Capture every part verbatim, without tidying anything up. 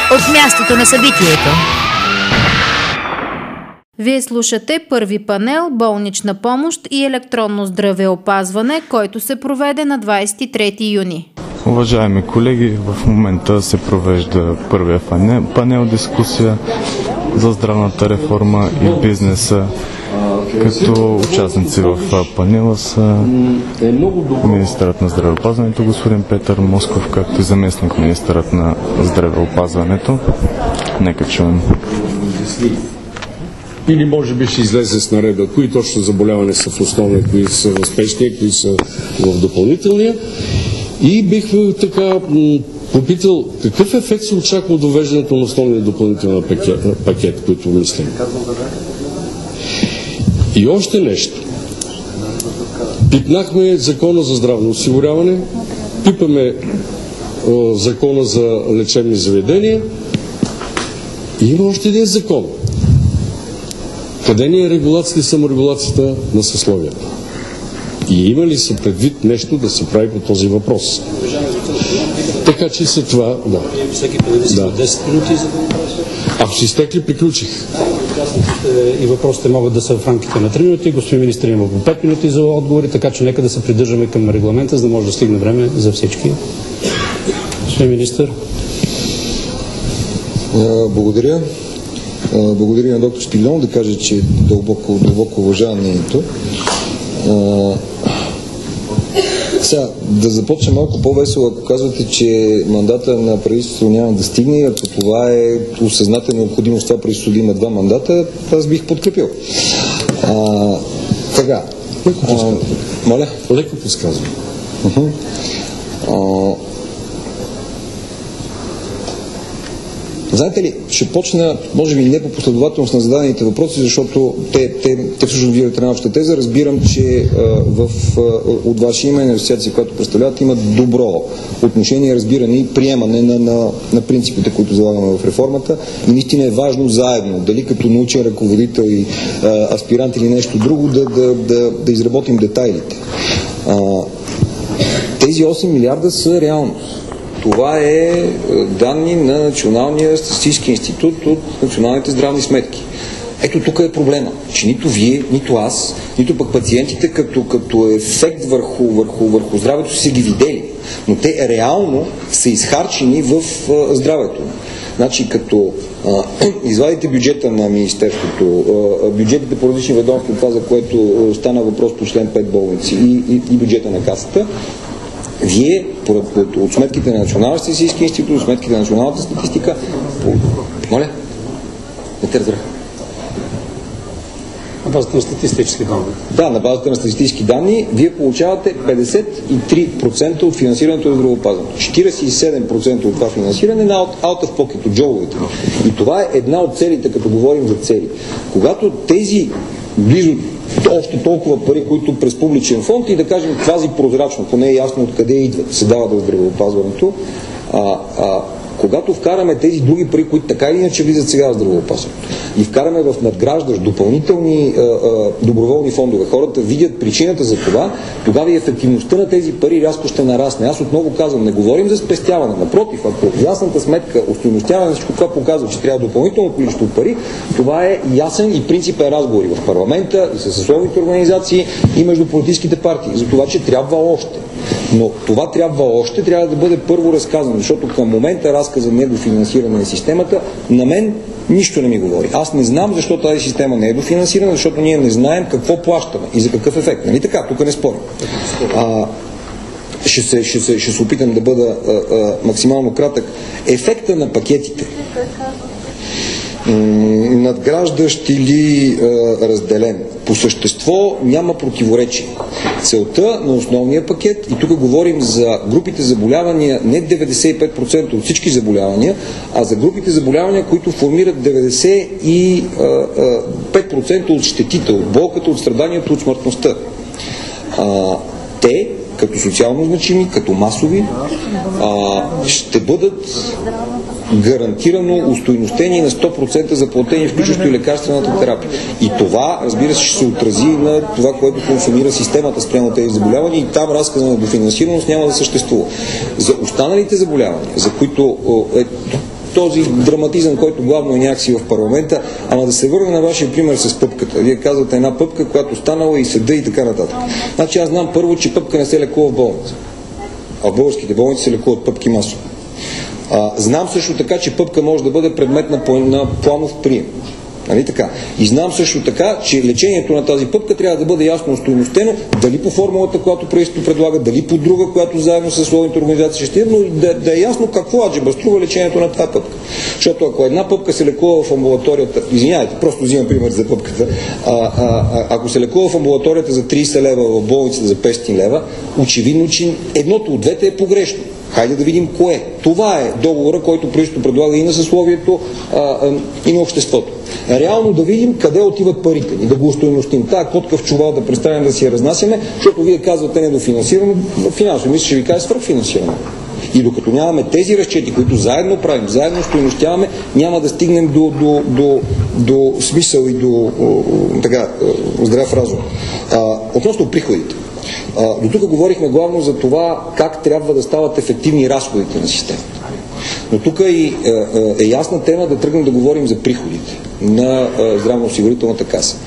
от мястото на събитието. Вие слушате първи панел «Болнична помощ и електронно здравеопазване», който се проведе на двадесет и трети юни. Уважаеми колеги, в момента се провежда първия панел, панел дискусия за здравната реформа и бизнеса, като участници в панела са министърът на здравеопазването господин Петър Москов, както и заместник министърът на здравеопазването. Нека чуем. Или може би ще излезе с наредба, кои точно заболявания са в основния, кои са в спешния, кои са в допълнителния. И бих така попитал, какъв ефект се очаква от довеждането на основния допълнителен пакет, пакет, който мислим. И още нещо. Пипнахме закона за здравно осигуряване, пипаме о, закона за лечебни заведения и има още един закон. Къде ни е регулацията и саморегулацията на съсловията? И има ли се предвид нещо да се прави по този въпрос? Така че след това... Да. Всеки петдесет да. десет минути за да направи. Ако си изтекли, приключих. И въпросите могат да са в рамките на три минути. Господин министър има по пет минути за отговори, така че нека да се придържаме към регламента, за да може да стигне време за всички. Господин министър. Благодаря. Благодаря на доктор Шпидлон, да кажа, че дълбоко, дълбоко уважавам мнението. Сега, да започна малко по-весело, ако казвате, че мандата на правителството няма да стигне, ако това е осъзната необходимост, това правителство да има два мандата, аз бих подкрепил. А, така. Леко подсказвам. Моля? Леко подсказвам. Uh-huh. А, знаете ли, ще почна, може би не по последователност на зададените въпроси, защото те, те, те всъщност вират една обща теза. Разбирам, че а, в, а, от ваше име на асоциация, която представляват, има добро отношение, разбиране и приемане на, на, на принципите, които залагаме в реформата. И наистина е важно заедно, дали като научен ръководител и а, аспирант или нещо друго, да, да, да, да изработим детайлите. А, тези осем милиарда са реалност. Това е данни на Националния статистически институт от националните здравни сметки. Ето тук е проблема, че нито вие, нито аз, нито пък пациентите като, като ефект върху, върху, върху здравето са ги видели, но те реално са изхарчени в а, здравето. Значи като а, извадите бюджета на Министерството, а, бюджетите по различни ведомства, това за което стана въпрос по член пет болници и, и, и бюджета на касата, вие, от сметките на Националния статистически институт, от сметките на националната статистика, по... моля? Не те разбрах. На базата на статистически данни. Да, на базата на статистически данни, вие получавате петдесет и три процента от финансирането на здравеопазването. четиридесет и седем процента от това финансиране е out, out of pocket, от джобовете. И това е една от целите, като говорим за цели. Когато тези близо още толкова пари, които през публичен фонд и да кажем квази прозрачно, поне е ясно откъде идват, се дават в здравеопазването, а, а, когато вкараме тези други пари, които така или иначе влизат сега в здравеопазването, и вкараме в надграждащ допълнителни а, а, доброволни фондове, хората видят причината за това, тогава и ефективността на тези пари рязко ще нарасне. Аз отново казвам, не говорим за спестяване. Напротив, ако ясната сметка, остойностяване на всичко това показва, че трябва допълнително количество пари, това е ясен и принципен разговор и в парламента, и с съсловните организации, и между политическите партии. За това, че трябва още. Но това трябва още, трябва да бъде първо разказано, защото към момента разказа недофинансиране на системата, на мен нищо не ми говори. Аз не знам защо тази система не е дофинансирана, защото ние не знаем какво плащаме и за какъв ефект. Нали така? Тук не спорим. А, ще, се, ще, се, ще се опитам да бъда а, а, максимално кратък. Ефекта на пакетите, надграждащ или а, разделен, по същество няма противоречие. Целта на основния пакет, и тук говорим за групите заболявания, не деветдесет и пет процента от всички заболявания, а за групите заболявания, които формират деветдесет и пет процента от щетите, от болката, от страданието, от смъртността. А, те, като социално значими, като масови, а, ще бъдат гарантирано устойностени на сто процента заплатени, включващо и лекарствената терапия. И това, разбира се, ще се отрази на това, което консумира системата спрямо тези заболявания, и там разказа на дофинансираност няма да съществува. За останалите заболявания, за които е, този драматизъм, който главно е някакси в парламента. Ама да се върна на вашия пример с пъпката. Вие казвате една пъпка, която станала и седа и така нататък. Значи аз знам първо, че пъпка не се лекува в болница. А в българските болници се лекуват пъпки масово. А, знам също така, че пъпка може да бъде предмет на, на планов прием. Нали така? И знам също така, че лечението на тази пъпка трябва да бъде ясно остойностено, дали по формулата, която правителството предлага, дали по друга, която заедно с съсловните организации ще но да, да е ясно какво аджеба струва лечението на тази пъпка. Защото ако една пъпка се лекува в амбулаторията, извинявайте, просто взимам пример за пъпката, а, а, а, ако се лекува в амбулаторията за трийсет лева, в болницата за петстотин лева, очевидно, че едното от двете е погрешно. Хайде да видим кое. Това е договора, който правителството предлага и на съсловието, а, а, и на обществото. Реално да видим къде отиват парите ни, да го устойностим. Тая котка в чувал да представим да си я разнасяме, защото вие казвате недофинансиране, финансово мисля, ще ви кажа свръхфинансиране. И докато нямаме тези разчети, които заедно правим, заедно стойностяваме, няма да стигнем до, до, до, до смисъл и до така, здрав разум. А, относно приходите. А, до тук говорихме главно за това как трябва да стават ефективни разходите на системата. Но тук и е, е ясна тема да тръгнем да говорим за приходите на е, здравноосигурителната каса.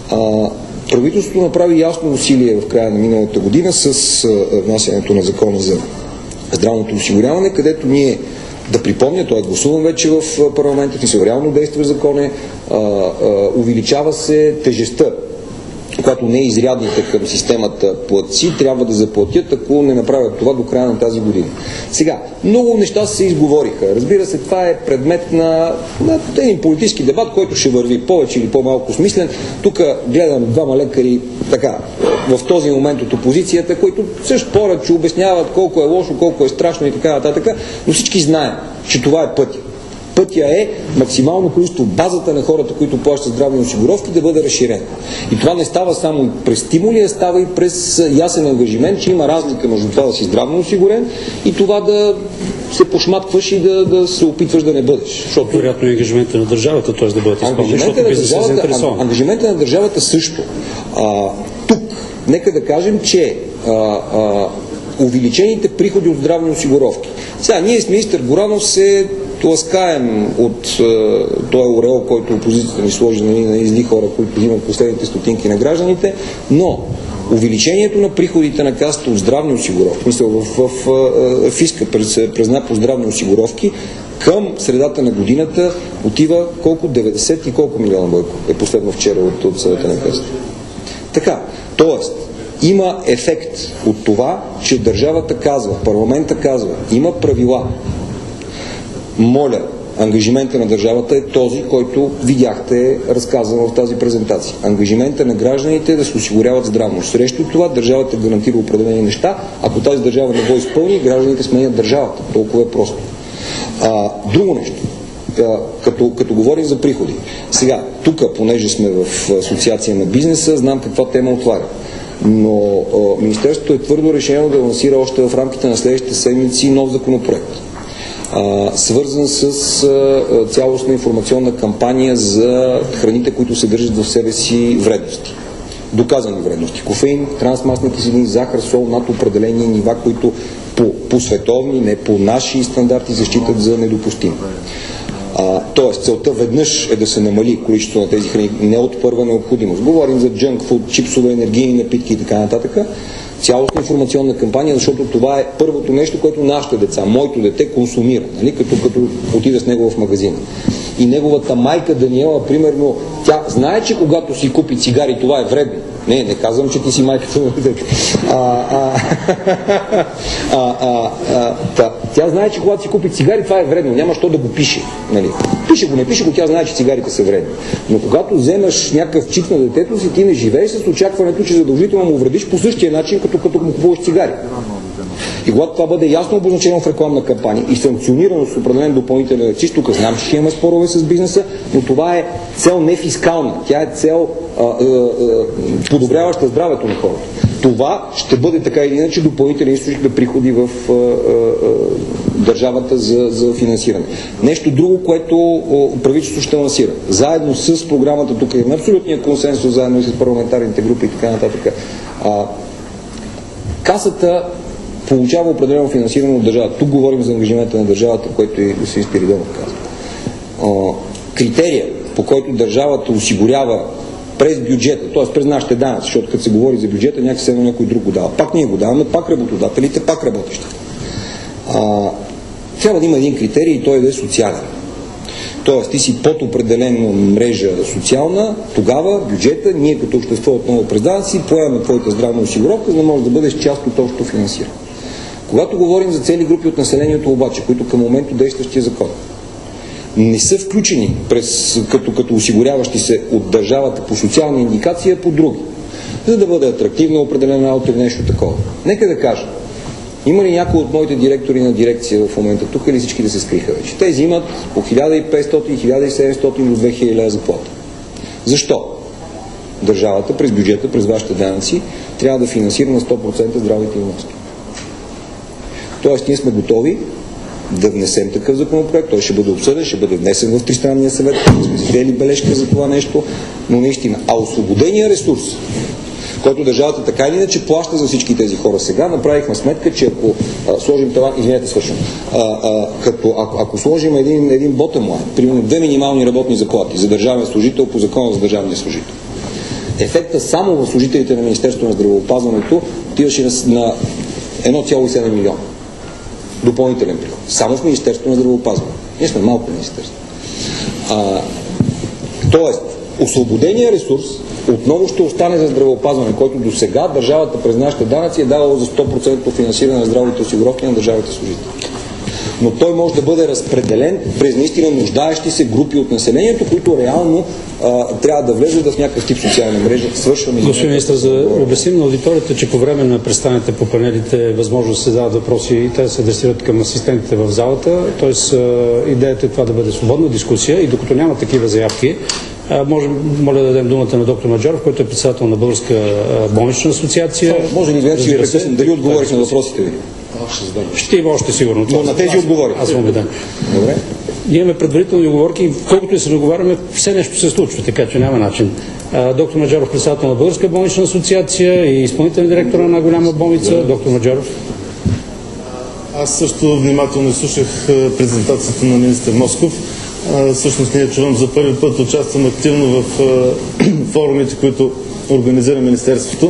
А, правителството направи ясно усилие в края на миналата година с е, внасянето на закона за здравното осигуряване, където ние, да припомня, той е гласуван вече в парламента, и се реално действа закон, е, а, а, увеличава се тежестта, когато не изрядните към системата платци трябва да заплатят, ако не направят това до края на тази година. Сега, много неща се изговориха. Разбира се, това е предмет на, на един политически дебат, който ще върви повече или по-малко смислен. Тук гледам двама лекари така, в този момент от опозицията, които също спорят, че обясняват колко е лошо, колко е страшно и така нататък, но всички знаем, че това е пътя. Пътя е максимално количество базата на хората, които плащат здравни осигуровки, да бъде разширена. И това не става само през стимули, а става и през ясен ангажимент, че има разлика между това да си здравно осигурен и това да се пошматкваш и да, да се опитваш да не бъдеш. Защото вероятно е ангажимента на държавата, т.е. да бъдат изпълнени, защото бизнесът е заинтересован. Ангажимента на държавата също. А, тук, нека да кажем, че а, а, увеличените приходи от здравни осигуровки. Сега, ние с министър Горанов се тласкаем от е, този ореол, който опозицията ни сложи на нали, изли хора, които взимат последните стотинки на гражданите, но увеличението на приходите на касата от здравни осигуровки, мисля в, в, в фиска през, презна по здравни осигуровки, към средата на годината отива колко? деветдесет и колко милиона, Бойко? Е последно вчера от, от съвета на касата. Така, т.е. има ефект от това, че държавата казва, парламента казва, има правила. Моля, ангажимента на държавата е този, който видяхте разказан в тази презентация. Ангажимента на гражданите е да се осигуряват здравно. Срещу това държавата гарантира определени неща. Ако тази държава не го изпълни, гражданите сменят държавата. Толкова е просто. А, друго нещо. А, като, като говорим за приходи. Сега, тук, понеже сме в асоциация на бизнеса, знам каква тема отваря. Но а, Министерството е твърдо решено да лансира още в рамките на следващите седмици нов законопроект. Uh, свързан с uh, цялостна информационна кампания за храните, които съдържат в себе си вредности. Доказани вредности. Кофеин, трансмастни киселини, захар, сол над определени нива, които по, по световни, не по наши стандарти защитат за недопустими. Uh, тоест, целта веднъж е да се намали количеството на тези храни, не от първа необходимост. Говорим за джънк фуд, чипсове, енергийни напитки и така нататък. Цялостна информационна кампания, защото това е първото нещо, което нашите деца, моето дете консумира, нали? като, като отида с него в магазина. И неговата майка Даниела, примерно, тя знае, че когато си купи цигари, това е вредно. Не, не казвам, че ти си майката на детето. А, а, а, а, а, та, тя знае, че когато си купи цигари, това е вредно. Няма що да го пише. Нали? Пише го, не пише го, тя знае, че цигарите са вредни. Но когато вземаш някакъв чип на детето си, ти не живееш с очакването, че задължително му вредиш по същия начин, като като му купуваш цигари. И когато това бъде ясно обозначено в рекламна кампания и санкционирано с определен допълнителен акциз, тук знам, че ще имаме спорове с бизнеса, но това е цел не фискална, тя е цел а, а, а, подобряваща здравето на хората. Това ще бъде така или иначе допълнителен източник на приходи в а, а, а, държавата за, за финансиране. Нещо друго, което правителството ще лансира. Заедно с програмата, тук е абсолютния консенсус, заедно и с парламентарните групи и така нататък. А, касата получава определено финансиране от държавата. Тук говорим за ангажимента на държавата, който и господин Спиридонов казва. а, критерия, по който държавата осигурява през бюджета, т.е. през нашите данъци, защото като се говори за бюджета, някакси някой друг го дава. Пак ние го даваме, пак работодателите, пак работещите. А, трябва да има един критерий и той да е социален. Тоест, ти си под определена мрежа социална, тогава бюджета, ние като общество отново през данъци, поемаме твоята здравна осигуровка, за да може да бъдеш част от общото финансиране. Когато говорим за цели групи от населението обаче, които към момента действащия закон не са включени през, като, като осигуряващи се от държавата по социална индикация, по други, за да бъде атрактивно определена работа или нещо такова. Нека да кажа, има ли някой от моите директори на дирекция в момента тук или всички да се скриха вече? Те взимат по хиляда и петстотин, хиляда и седемстотин до две хиляди лева заплата. Защо? Държавата през бюджета, през вашите данъци, трябва да финансира на сто процента здравните вноски. Тоест, ние сме готови да внесем такъв законопроект, той ще бъде обсъден, ще бъде внесен в Тристранния съвет, сме взели бележка за това нещо, но наистина. А освободения ресурс, който държавата така или иначе плаща за всички тези хора сега, направихме сметка, че ако а, сложим това, извинете свършвам, а, а, като, ако, ако сложим един, един bottom line, примерно две минимални работни заплати за държавен служител по закона за държавния служител, ефекта само в служителите на Министерството на здравеопазването отиваше на, на едно цяло и седем милиона. Допълнителен приход. Само в Министерството на здравеопазване. Ние сме малко министерство. А, тоест, освободения ресурс отново ще остане за здравеопазване, който до сега държавата през нашите данъци е давала за сто процента финансиране на здравните осигуровки на държавите служители. Но той може да бъде разпределен през наистина нуждаещи се групи от населението, които реално а, трябва да влезат в някакъв тип социална мрежа. Свършваме. Господин министър, за да обясним на аудиторията, че по време на представяните по панелите е възможно да се задават въпроси и те се адресират към асистентите в залата. Тоест идеята е това да бъде свободна дискусия и докато няма такива заявки, може, моля да дадем думата на доктор Маджаров, който е председател на Българска болнична асоциация. Може ли да ви прекъснем? Дали отговорих на въпросите ви? Ще има още сигурно. Но на тези отговори. Аз съм убеден. Добре. Имаме предварителни оговорки и колкото и се договаряме, все нещо се случва, така че няма начин. Доктор Маджаров, председател на Българска болнична асоциация и изпълнителен директор на голяма болница. Да. Доктор Маджаров. Аз също внимателно слушах презентацията на министър Москов. Всъщност ние чувам за първи път, участвам активно в форумите, които организира Министерството.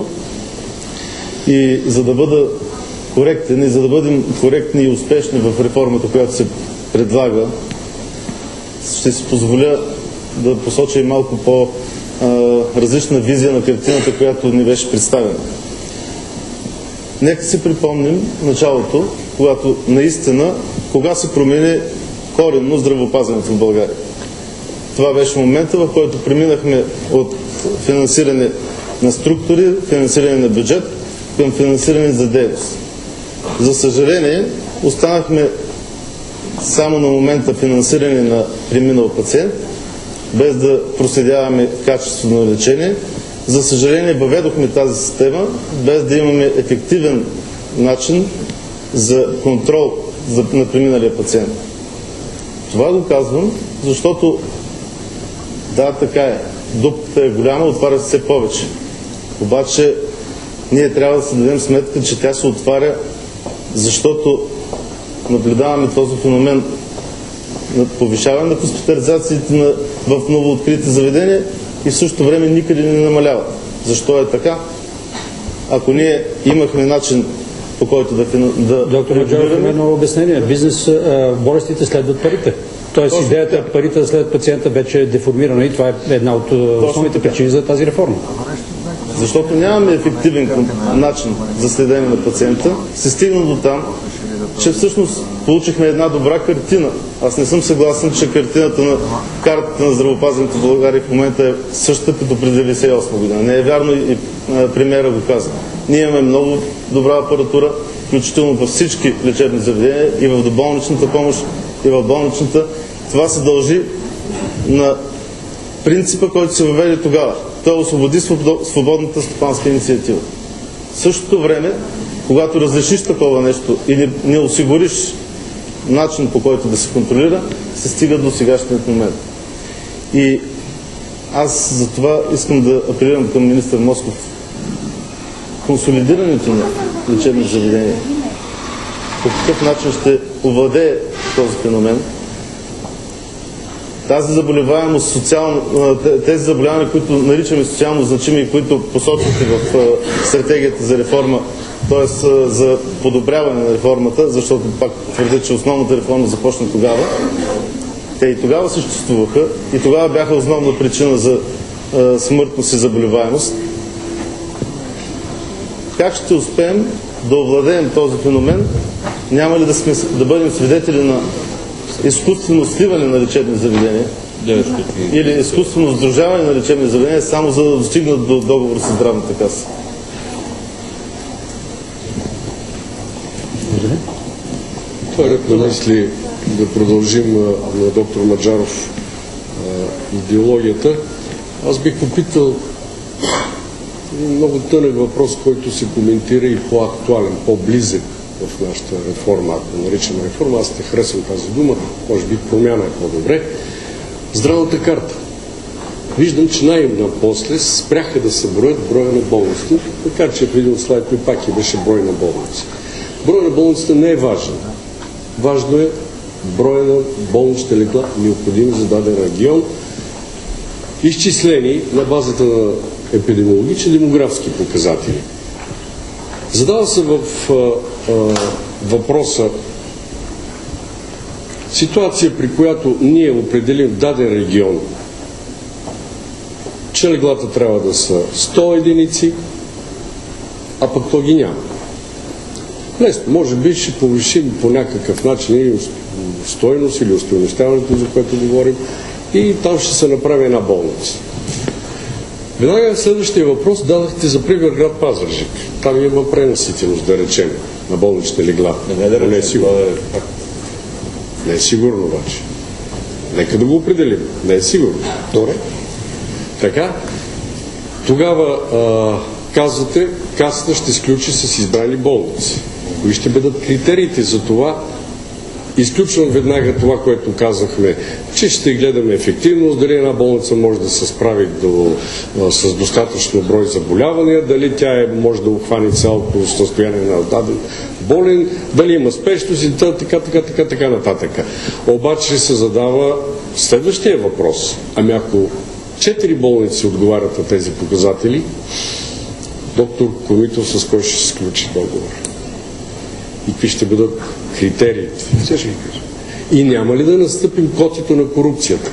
И за да бъда коректен и за да бъдем коректни и успешни в реформата, която се предлага, ще си позволя да посоча и малко по-различна визия на картината, която ни беше представена. Нека си припомним началото, когато наистина, кога се промени коренно здравеопазването в България. Това беше момента, в който преминахме от финансиране на структури, финансиране на бюджет, към финансиране за дейност. За съжаление, останахме само на момента финансиране на преминал пациент, без да проследяваме качеството на лечение. За съжаление, въведохме тази система, без да имаме ефективен начин за контрол на преминалия пациент. Това го казвам, защото да, така е. Дупката е голяма, отваря се все повече. Обаче ние трябва да си дадем сметка, че тя се отваря, защото наблюдаваме този феномен на повишаване на хоспитализациите на, в новооткрити заведения и в същото време никъде не намалява. Защо е така? Ако ние имахме начин, по който да... да Доктор Маджаров, има едно обяснение. Бизнес, а, болестите следват парите. Тоест точно, идеята парите да следват пациента вече е деформирана и това е една от основните причини за тази реформа. Защото нямаме ефективен начин за следение на пациента, се стигна до там, че всъщност получихме една добра картина. Аз не съм съгласен, че картината на картата на здравеопазването в България в момента е същата като през деветдесет и осма година. Не е вярно и премиера го каза. Ние имаме много добра апаратура, включително във всички лечебни заведения, и в доболничната помощ, и в болничната. Това се дължи на принципа, който се въведе тогава. Той освободи свободната стопанска инициатива. В същото време, когато разрешиш такова нещо и не, не осигуриш начин, по който да се контролира, се стига до сегашният момент. И аз за това искам да апелирам към министър Москов. Консолидирането на лечебни заведения, по какъв начин ще овладее този феномен, Тази заболеваемост, социално, тези заболявания, които наричаме социално значими и които посочвате в стратегията за реформа, т.е. за подобряване на реформата, защото пак твърдя, че основната реформа започна тогава. Те и тогава съществуваха и тогава бяха основна причина за смъртност и заболеваемост. Как ще успеем да овладеем този феномен? Няма ли да, сме, да бъдем свидетели на изкуствено сливане на лечебни заведения или изкуствено сдружаване на лечебни заведения, само за да достигнат до договор с здравната каса? Това е ред на мисли да продължим на доктор Маджаров идеологията. Аз бих попитал много тънък въпрос, който се коментира и по-актуален, по-близък в нашата реформа, ако наричаме реформа. Аз не харесвам тази дума, може би промяна е по-добре. Здравната карта. Виждам, че най-напосле спряха да се броят броя на болниците, макар че в един от слайдове пак и беше брой на болници. Брой на болниците не е важен. Важно е броя на болничните легла, необходими за даден регион, изчислени на базата на епидемиологични демографски показатели. Задава се в а, а, въпроса ситуация, при която ние определим даден регион, че леглата трябва да са сто единици, а пък то ги няма. Лесно, може би ще повишим по някакъв начин или стойност, или устойностяването, за което говорим, и там ще се направи една болница. Веднага следващия въпрос дадахте за пример град Пазарджик. Там има пренаситеност, да речем, на болничните легла. Не, не, не е сигурно. Не е сигурно обаче. Нека да го определим. Не е сигурно. Добре. Така, тогава а, казвате, касата ще сключи с избрани болници. Кои ще бъдат критериите за това? Изключвам веднага това, което казахме, че ще гледаме ефективност, дали една болница може да се справи до, а, с достатъчно брой заболявания, дали тя е, може да обхване цялото състояние на даден болен, дали има спешност и така, така, така, така, така нататък. Обаче се задава следващия въпрос. Ами ако четири болници отговарят на тези показатели, доктор Комитов с кой ще се сключи договор? И какви ще бъдат критериите? И няма ли да настъпим котито на корупцията?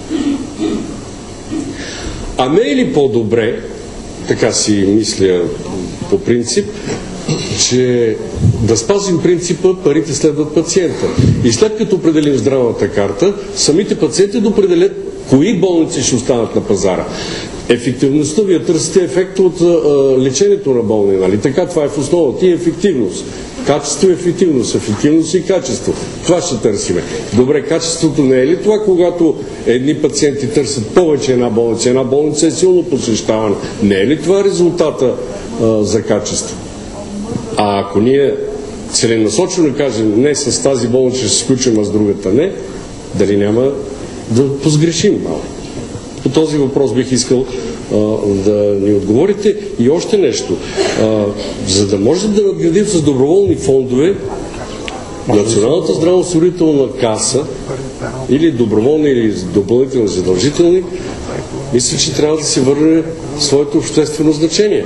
А не е ли по-добре, така си мисля по принцип, че да спазим принципа парите следват пациента. И след като определим здравната карта, самите пациенти да определят кои болници ще останат на пазара. Ефективността, вие търсите ефекта от а, лечението на болни, нали? Така, това е в основата. И ефективност. Качество и ефективност. Ефективност и качество. Това ще търсиме. Добре, качеството не е ли това, когато едни пациенти търсят повече една болница? Една болница е силно посещавана. Не е ли това резултата а, за качество? А ако ние целенасочено кажем, не с тази болница ще се включим, а с другата не, дали няма да позгрешим малко? По този въпрос бих искал а, да ни отговорите. И още нещо. А, за да можем да надградим с доброволни фондове, Националната здравноосигурителна каса, или доброволни, или допълнителни задължителни, мисля, че трябва да се върне своето обществено значение.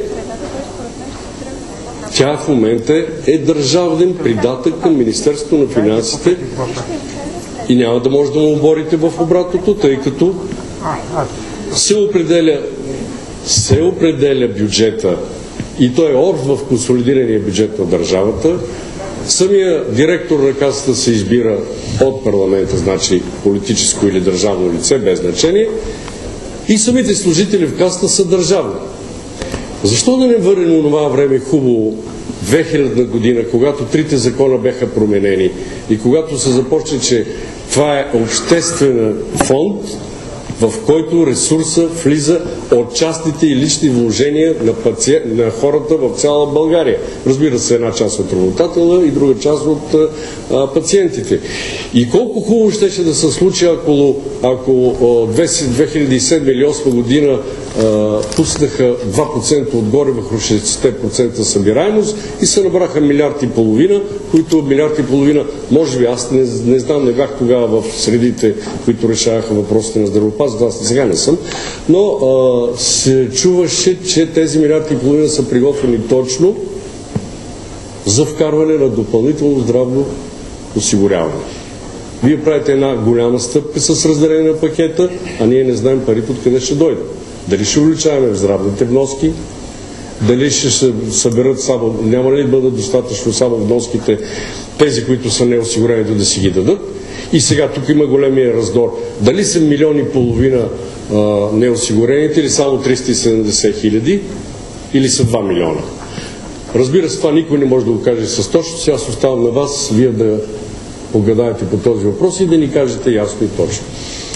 Тя в момента е държавен придатък към Министерството на финансите и няма да може да му оборите в обратното, тъй като се определя, се определя бюджета и той е общ в консолидирания бюджет на държавата. Самия директор на касата се избира от парламента, значи политическо или държавно лице, без значение, и самите служители в касата са държавни. Защо да не върнем онова време хубаво, две хиляда година, когато трите закона бяха променени и когато се започне, че това е обществен фонд, в който ресурса влиза от частните и лични вложения на, паци... на хората в цяла България. Разбира се, една част от работодателя и друга част от а, пациентите. И колко хубаво щеше да се случи, ако, ако две хиляди и седма или две хиляди и осма година а, пуснаха два процента отгоре върху шестдесет процента събираемост и се набраха милиард и половина, които милиард и половина, може би, аз не, не знам, не бях тогава в средите, които решаваха въпросите на здравеопазването, аз сега не съм, но а, се чуваше, че тези милиард и половина са приготвени точно за вкарване на допълнително здравно осигуряване. Вие правите една голяма стъпка с разделение на пакета, а ние не знаем парите откъде ще дойдат. Дали ще увеличаваме в здравните вноски, дали ще се съберат само, няма ли бъдат достатъчно само вноските, тези, които са неосигурените, да си ги дадат. И сега тук има големия раздор. Дали са милион и половина а, неосигурените или само триста и седемдесет хиляди, или са два милиона. Разбира се, това никой не може да го каже с точност. Аз оставам на вас, вие да погадаете по този въпрос и да ни кажете ясно и точно.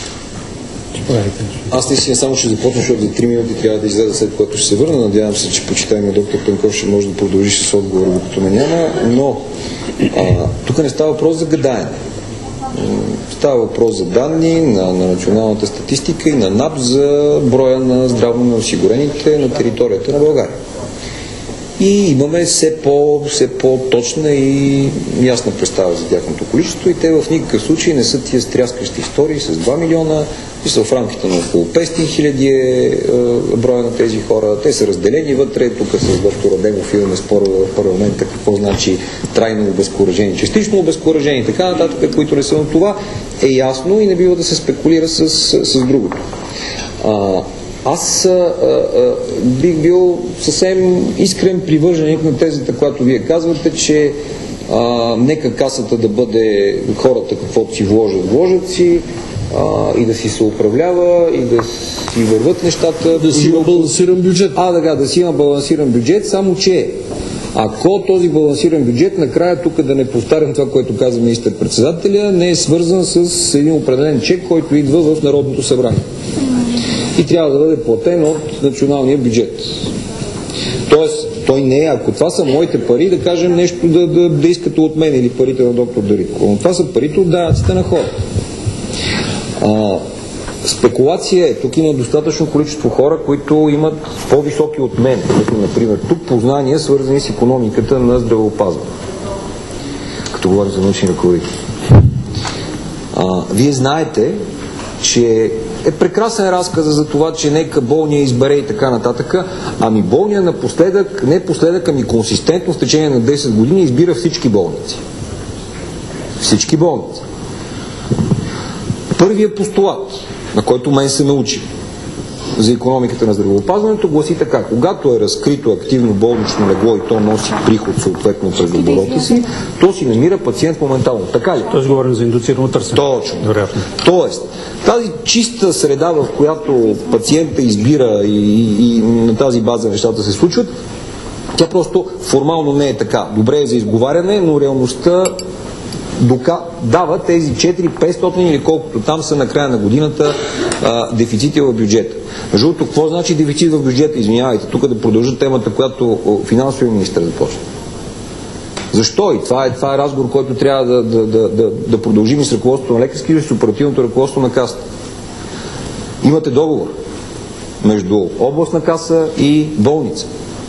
Аз наистина само ще започна, защото за три минути трябва да излезе, след което ще се върна. Надявам се, че почитаемият доктор Пенков ще може да продължи с отговора, докато ме няма. Но а, тук не става въпрос за гадаене. Става въпрос за данни на, на националната статистика и на НАП за броя на здравно неосигурените на територията на България. И имаме все, по, все по-точна и ясна представа за тяхното количество и те в никакъв случай не са тия стряскащи истории с два милиона и са в рамките на около петстотин хиляди е, броя на тези хора. Те са разделени вътре. Тук с доктор Адемов имаме спор в парламента какво значи трайно обезкуражение, частично обезкуражение и така нататък, които не са, на това е ясно и не бива да се спекулира с, с, с другото. А, Аз а, а, бих бил съвсем искрен привърженик на тезата, която вие казвате, че а, нека касата да бъде хората каквото си вложат, вложат си а, и да си се управлява и да си върват нещата. Да си има балансиран бюджет. А, да, да си има балансиран бюджет, само че ако този балансиран бюджет, накрая тук да не повтарям това, което каза министър-председателя, не е свързан с един определен чек, който идва в Народното събрание и трябва да бъде платен от националния бюджет. Тоест, той не е, ако това са моите пари, да кажем нещо да, да, да искате от мен или парите на доктор Дариткова, но това са парите от данъците на хора. А, спекулация е, тук има достатъчно количество хора, които имат по-високи от мен. Например, тук познания, свързани с икономиката на здравеопазване. Като говорим за научни ръководители. Вие знаете, че е прекрасен разказ за това, че нека болния избере и така нататък. Ами болния напоследък, не последък, ами консистентно в течение на десет години избира всички болници. Всички болници. Първият постулат, на който мен се научи за икономиката на здравеопазването, гласи така: когато е разкрито активно болнично легло и то носи приход съответно през обороти си, то си намира пациент моментално. Така ли? Тоест говорим за индуцирано търсене. Точно. Вероятно. Тоест, тази чиста среда, в която пациента избира и, и, и на тази база нещата се случват, тя просто формално не е така. Добре е за изговаряне, но реалността дока... дава тези четири-петстотин или колкото там са на края на годината а, дефицити в бюджета. Между другото, какво значи дефицит в бюджета? Извинявайте, тук да продължа темата, която финансовия министър започна. Защо? И това е, това е разговор, който трябва да, да, да, да, да продължим и с ръководството на лекарски и с оперативното ръководство на касата. Имате договор между областна каса и болница.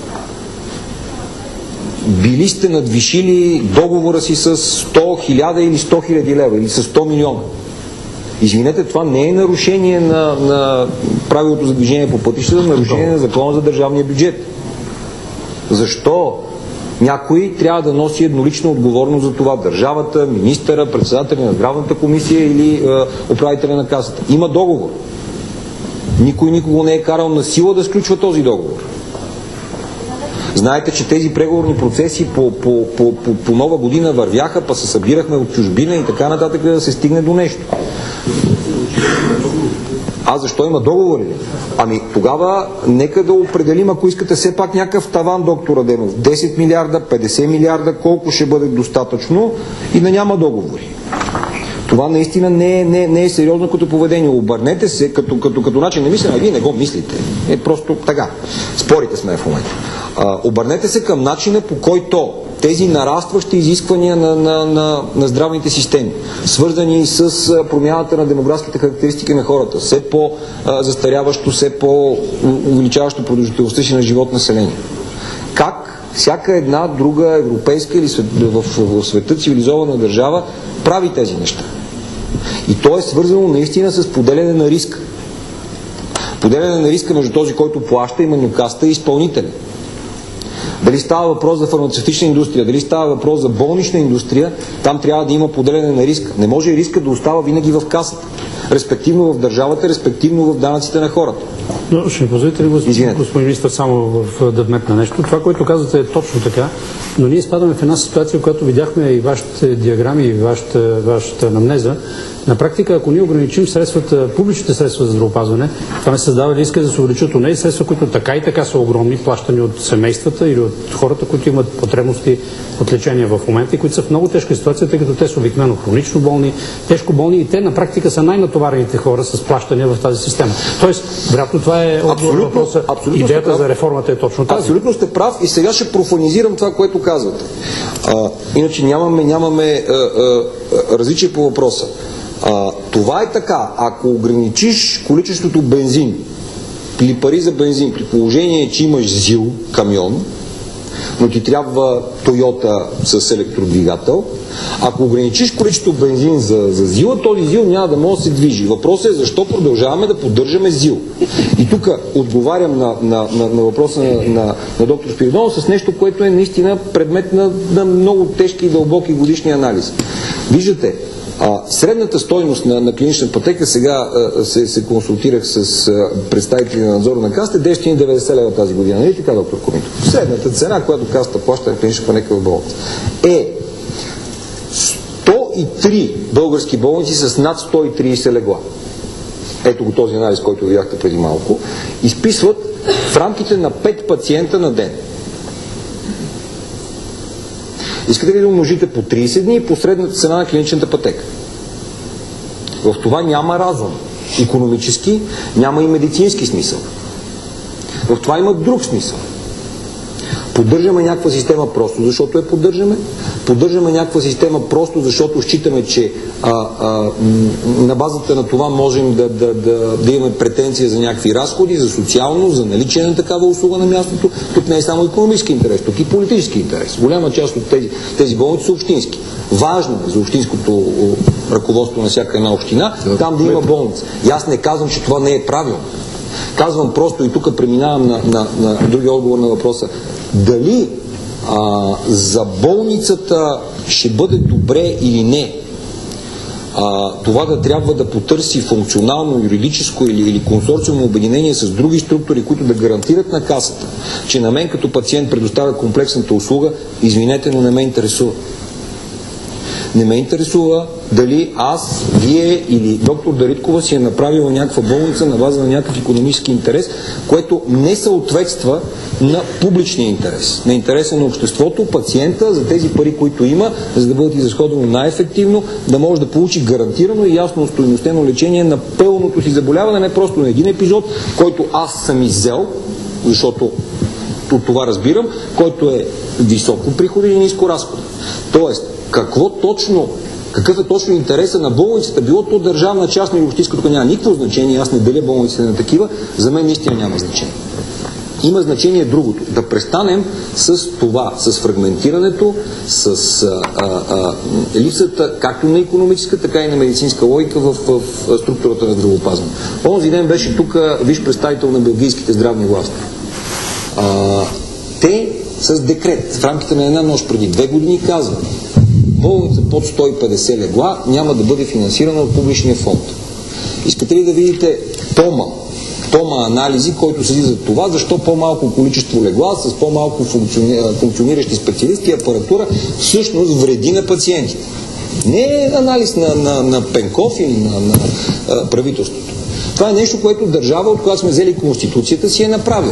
Били сте надвишили договора си с сто хиляди или сто хиляди лева или с сто милиона. Извинете, това не е нарушение на, на правилото за движение по пътищата, нарушение на закона за държавния бюджет. Защо някой трябва да носи еднолична отговорност за това? Държавата, министъра, председателя на здравната комисия или е, управителя на касата. Има договор. Никой никого не е карал на сила да сключва този договор. Знаете, че тези преговорни процеси по, по, по, по, по нова година вървяха, па се събирахме от чужбина и така нататък, да се стигне до нещо. А защо има договори? Ами тогава нека да определим, ако искате все пак някакъв таван, доктор Адемов. десет милиарда, петдесет милиарда, колко ще бъде достатъчно и да няма договори. Това наистина не е, не, не е сериозно като поведение. Обърнете се като, като, като начин на мислене, а вие не го мислите. Е просто така. Спорите сме в момента. А, обърнете се към начина, по който тези нарастващи изисквания на, на, на, на здравните системи, свързани с промяната на демографските характеристики на хората, все по-застаряващо, все по-увеличаващо продължителността си на живот население. Как всяка една друга европейска или в, в света цивилизована държава прави тези неща? И то е свързано наистина с поделяне на риска. Поделяне на риска между този, който плаща, и манюкаста, и изпълнителя. Дали става въпрос за фармацевтична индустрия, дали става въпрос за болнична индустрия, там трябва да има поделяне на риска. Не може риска да остава винаги в касата, респективно в държавата, респективно в данъците на хората. Но ще ми позволите ли, господин, господин министър, само в, да вметна нещо? Това, което казвате, е точно така, но ние спадаме в една ситуация, която видяхме и вашите диаграми, и вашата, вашата анамнеза. На практика, ако ние ограничим средствата, публичните средства за здравеопазване, това не създава риска да се увеличат онези средства, които така и така са огромни, плащани от семействата или от хората, които имат потребности от лечение в момента и които са в много тежка ситуация, тъй като те са обикновено хронично болни, тежко болни и те на практика са най-натоварените хора с плащания в тази система. Тоест, вероятно това е абсолютно, въпроса. Абсолютно идеята за реформата е точно тази. Абсолютно сте прав и сега ще профанизирам това, което казвате. А, иначе нямаме, нямаме а, а, различие по въпроса. А, това е така. Ако ограничиш количеството бензин или пари за бензин, при положение, че имаш ЗИЛ камион, но ти трябва Тойота с електродвигател, ако ограничиш количеството бензин за, за ЗИЛ, този ЗИЛ няма да може да се движи. Въпросът е защо продължаваме да поддържаме ЗИЛ. И тук отговарям на, на, на, на въпроса на, на, на доктор Спиридонов с нещо, което е наистина предмет на, на много тежки и дълбоки годишни анализи. Виждате, А, средната стойност на, на клинична пътека, сега а, се, се консултирах с а, представители на надзора на Касата, деветстотин и деветдесет лева тази година, нали така, доктор Комитов? Средната цена, която Касата плаща на клинична пътека в болница, е сто и три български болници с над сто и тридесет легла. Ето го този анализ, който видяхте преди малко, изписват в рамките на пет пациента на ден. Искате ли да умножите по тридесет дни по средната цена на клиничната пътека? В това няма разум. Икономически, няма и медицински смисъл. В това има друг смисъл. Поддържаме някаква система просто защото я поддържаме. Поддържаме някаква система просто защото считаме, че а, а, на базата на това можем да, да, да, да имаме претенция за някакви разходи, за социално, за наличие на такава услуга на мястото. Тук не е само икономически интерес, тук и политически интерес. Голяма част от тези, тези болници са общински. Важно е за общинското ръководство на всяка една община там да има болница. И аз не казвам, че това не е правилно. Казвам просто, и тук преминавам на, на, на другия отговор на въпроса, дали а, за болницата ще бъде добре или не а, това да трябва да потърси функционално, юридическо или, или консорциумно обединение с други структури, които да гарантират на Касата, че на мен като пациент предоставя комплексната услуга, извинете, но не ме интересува. Не ме интересува дали аз, вие или доктор Дариткова си е направила някаква болница на база на някакъв икономически интерес, което не съответства на публичния интерес, на интереса на обществото, пациента, за тези пари, които има, за да бъдат изразходвани най-ефективно, да може да получи гарантирано и ясно стойностено лечение на пълното си заболяване, не просто на един епизод, който аз съм иззел, защото от това разбирам, който е високо приходен и ниско разходен. Тоест, какво точно, какъв е точно интереса на болницата, било то държавна, частна или общинска, тук няма никакво значение, аз не деля болниците на такива, за мен наистина няма значение. Има значение другото. Да престанем с това, с фрагментирането, с а, а, липсата както на икономическа, така и на медицинска логика в, в, в структурата на здравеопазване. Онзи ден беше тук висш представител на белгийските здравни власти. А, те с декрет в рамките на една нощ преди две години казват: болница под сто и петдесет легла няма да бъде финансирана от публичния фонд. Искате ли да видите тома, тома анализи, който седи за това, защо по-малко количество легла с по-малко функциони... функциониращи специалисти и апаратура всъщност вреди на пациентите? Не е анализ на, на, на Пенков или на, на а, правителството. Това е нещо, което държава, от която сме взели Конституцията, си е направила.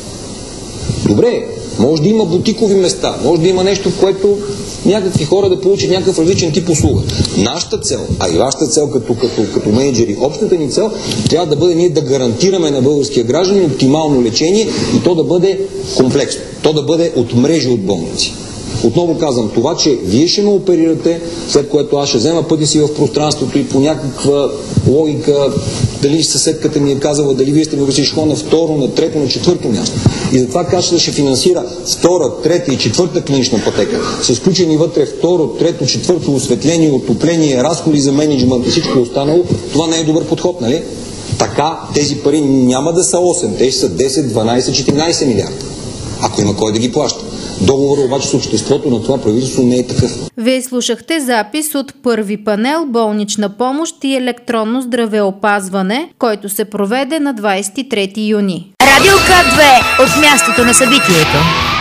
Добре, може да има бутикови места, може да има нещо, в което някакви хора да получат някакъв различен тип услуга. Нашата цел, а и вашата цел като, като, като менеджери, общата ни цел трябва да бъде ние да гарантираме на българския гражданин оптимално лечение и то да бъде комплексно, то да бъде от мрежи от болници. Отново казвам, това, че вие ще ме оперирате, след което аз ще взема пътя си в пространството и по някаква логика, дали съседката ми е казала, дали вие сте ми решили на второ, на трето, на четвърто място. И затова Касата ще финансира втора, трета и четвърта клинична пътека, с включени вътре второ, трето, четвърто осветление, отопление, разходи за мениджмънт и всичко останало. Това не е добър подход, нали? Така тези пари няма да са осем, те ще са десет, дванайсет, четиринайсет милиарда, ако има кой да ги плаща. Договорът обаче с обществото на това правителство не е такъв. Вие слушахте запис от първи панел болнична помощ и електронно здравеопазване, който се проведе на двайсет и трети юни. Радио К две от мястото на събитието.